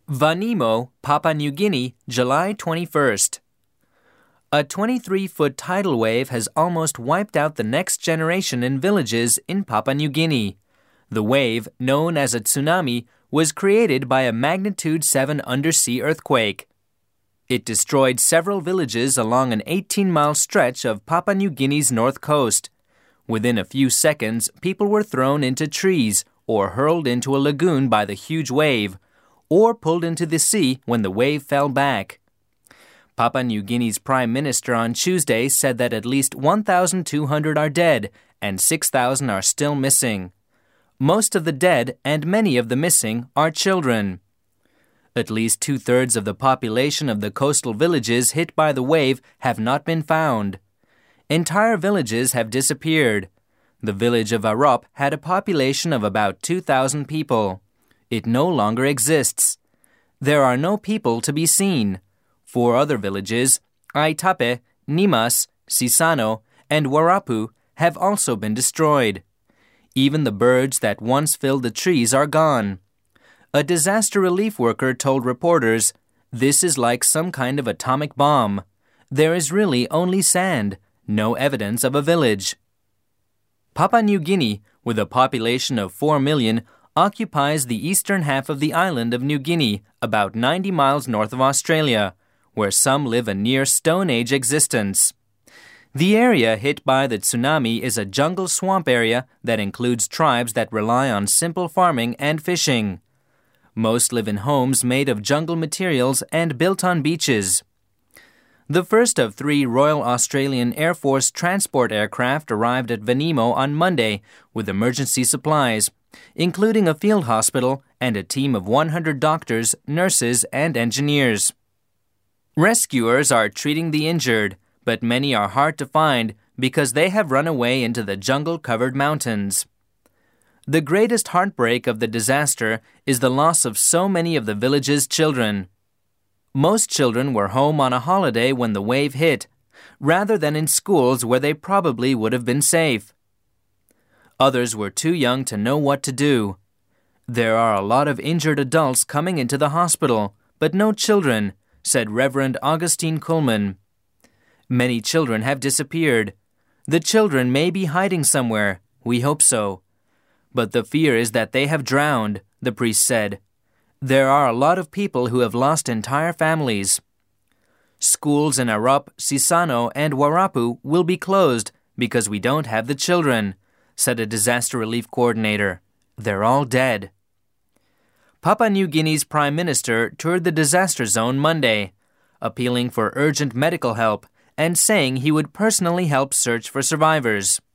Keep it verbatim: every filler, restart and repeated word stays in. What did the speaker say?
Vanimo, Papua New Guinea, July twenty-first. A twenty-three-foot tidal wave has almost wiped out the next generation in villages in Papua New Guinea. The wave, known as a tsunami, was created by a magnitude seven undersea earthquake. It destroyed several villages along an eighteen-mile stretch of Papua New Guinea's north coast. Within a few seconds, people were thrown into trees or hurled into a lagoon by the huge wave, or pulled into the sea when the wave fell back. Papua New Guinea's Prime Minister on Tuesday said that at least one thousand two hundred are dead and six thousand are still missing. Most of the dead and many of the missing are children. At least two-thirds of the population of the coastal villages hit by the wave have not been found. Entire villages have disappeared. The village of Arop had a population of about two thousand people. It no longer exists. There are no people to be seen. Four other villages, Aitape, Nimas, Sisano, and Warapu, have also been destroyed. Even the birds that once filled the trees are gone. A disaster relief worker told reporters, "This is like some kind of atomic bomb. There is really only sand, no evidence of a village." Papua New Guinea, with a population of four million, occupies the eastern half of the island of New Guinea, about ninety miles north of Australia, where some live a near Stone Age existence. The area hit by the tsunami is a jungle swamp area that includes tribes that rely on simple farming and fishing. Most live in homes made of jungle materials and built on beaches. The first of three Royal Australian Air Force transport aircraft arrived at Vanimo on Monday with emergency supplies, including a field hospital and a team of one hundred doctors, nurses, and engineers. Rescuers are treating the injured, but many are hard to find because they have run away into the jungle-covered mountains. The greatest heartbreak of the disaster is the loss of so many of the village's children. Most children were home on a holiday when the wave hit, rather than in schools where they probably would have been safe. Others were too young to know what to do. There are a lot of injured adults coming into the hospital, but no children, said Reverend Augustine Kuhlman. Many children have disappeared. The children may be hiding somewhere. We hope so. But the fear is that they have drowned, the priest said. There are a lot of people who have lost entire families. Schools in Arop, Sisano, and Warapu will be closed because we don't have the children, said a disaster relief coordinator. They're all dead. Papua New Guinea's Prime Minister toured the disaster zone Monday, appealing for urgent medical help and saying he would personally help search for survivors.